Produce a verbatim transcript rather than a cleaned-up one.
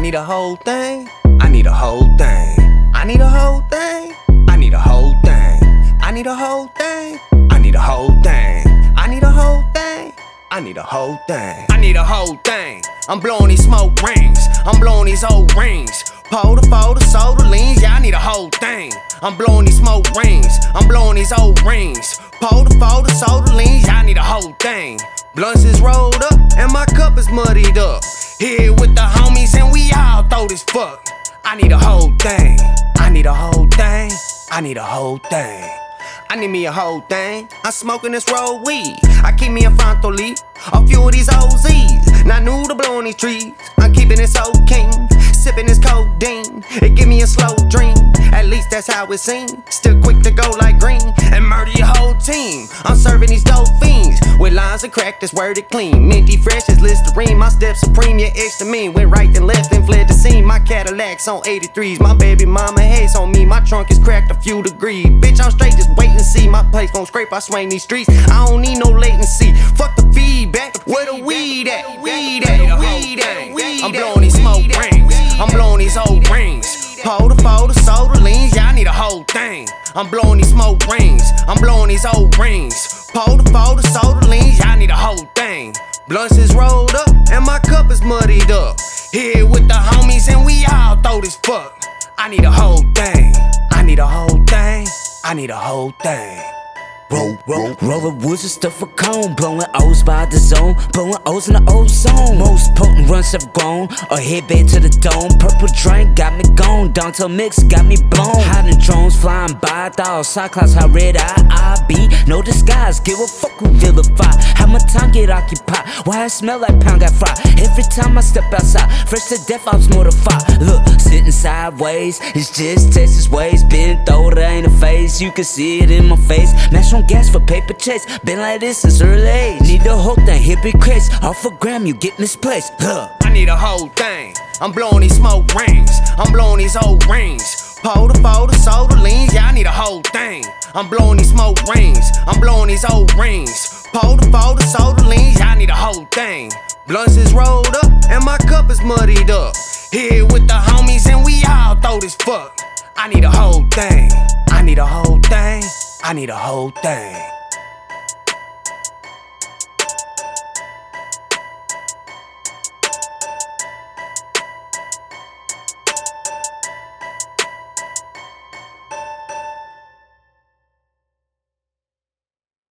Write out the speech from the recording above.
need a whole thing. I need a whole thing. I need a whole thing. I need a whole thing. I need a whole thing. I need a whole thing. I need a whole thing. I need a whole thing. I need a whole thing. I'm blowing these smoke rings. I'm blowing these old rings. Pole to pole to soda leans. Yeah, I need a whole thing. I'm blowing these smoke rings. I'm blowing these old rings. Pole to pole to soda leans. Yeah, I need a whole thing. Blunts is rolled up and my cup is muddied up. Here with the homies and we all throw this fuck. I need a whole thing. I need a whole thing. I need a whole thing. I need me a whole thing. I'm smoking this roll weed. I keep me a Fronto leaf. A few of these O Z's. Not new to blowing these trees. I'm keeping this old king. Sipping this codeine. It give me a slow dream. At least that's how it seems. Still quick to go like green and murder your whole team. I'm serving these dope fiends with lines of crack that's worded clean. Minty fresh as Listerine. My step supreme, yeah, extra mean. Went right then left and fled the scene. My Cadillac's on eighty-threes. My baby mama hates on me. My trunk is cracked a few degrees. Bitch, I'm straight, just wait and see. My place gon' scrape, I swing these streets. I don't need no latency. Fuck the feedback. Where the weed at? Weed at? Weed at? I'm blowing these smoke rings. I'm blowing these old rings. Pole to pole to soda leans. Yeah, I need a whole thing. I'm blowing these smoke rings. I'm blowing these old rings. Pole to pole to soda leans. Yeah, I need a whole thing. Blunts is rolled up and my cup is muddied up. Here with the homies and we all throw this fuck. I need a whole thing. I need a whole thing. I need a whole thing. Roll, roll, rollin' woods and stuff a cone. Blowing O's by the zone. Blowing O's in the ozone. Most potent runs have grown. A headband to the dome. Purple drink got me gone. Dontel mix got me blown. Hiding drones flying by. Thought Cyclops how red eye I be. No disguise. Give a fuck who vilify. How my time get occupied. Why I smell like pound got fried. Every time I step outside. Fresh to death I was mortified. Look, sitting sideways. It's just Texas ways. Been through there ain't a face. You can see it in my face. Mash on gas for paper chase. Been like this since early age. Need the whole thing, hippie craze. Off a gram, you get misplaced. Huh. I need a whole thing. I'm blowing these smoke rings. I'm blowing these old rings. Pole to pole to soda leans. Yeah, I need a whole thing. I'm blowing these smoke rings. I'm blowing these old rings. Pole to pole to soda leans. Yeah, I need a whole thing. Blunts is rolled up and my cup is muddied up. Here with the homies and we all throw this fuck. I need a whole thing. I need a whole thing. I need a whole thing.